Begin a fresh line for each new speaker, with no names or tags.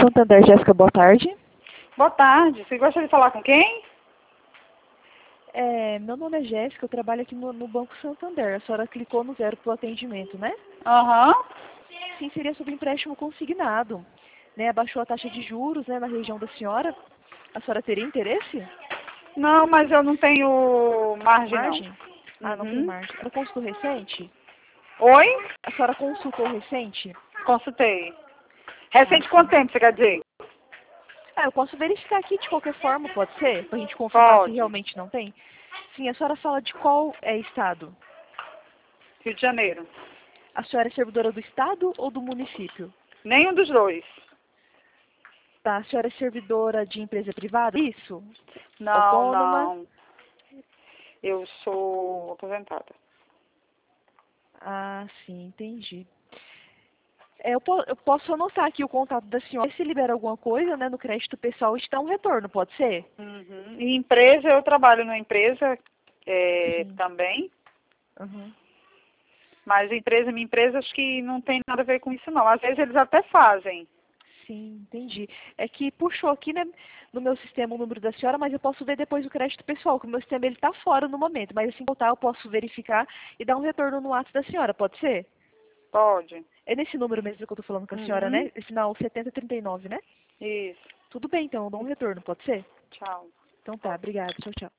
Santander, Jéssica, boa tarde.
Boa tarde. Você gostaria de falar com quem?
Meu nome é Jéssica, eu trabalho aqui no Banco Santander. A senhora clicou no 0 para o atendimento, né?
Aham.
Sim, seria sobre empréstimo consignado. Né? Abaixou a taxa de juros, né, na região da senhora. A senhora teria interesse?
Não, mas eu não tenho margem,
Margem?
não.
Ah, não tem margem. Ela consultou recente?
Oi?
A senhora consultou recente?
Consultei. Recente
Ah,
quanto
sim.
tempo, você quer dizer?
Eu posso verificar aqui de qualquer forma, pode ser? Pra gente confirmar se
Pode.
realmente não tem? Sim, a senhora fala de qual estado?
Rio de Janeiro.
A senhora é servidora do estado ou do município?
Nenhum dos dois.
Tá, a senhora é servidora de empresa privada? Isso?
Não,
Autônoma?
não. Eu sou aposentada.
Ah, sim, entendi. Eu posso anotar aqui o contato da senhora. Se libera alguma coisa, né, no crédito pessoal, e te dá um retorno, pode ser?
Uhum. E empresa, eu trabalho numa empresa
Sim.
também.
Uhum.
Mas minha empresa, acho que não tem nada a ver com isso, não. Às vezes eles até fazem.
Sim, entendi. É que puxou aqui, né, no meu sistema o número da senhora, mas eu posso ver depois o crédito pessoal, que o meu sistema ele tá fora no momento, mas assim que voltar eu posso verificar e dar um retorno no ato da senhora, pode ser?
Pode.
É nesse número mesmo que eu tô falando com a senhora,
Uhum.
né? Esse final 7039, né?
Isso.
Tudo bem, então, eu dou um retorno, pode ser?
Tchau.
Então tá, obrigada, tchau, tchau.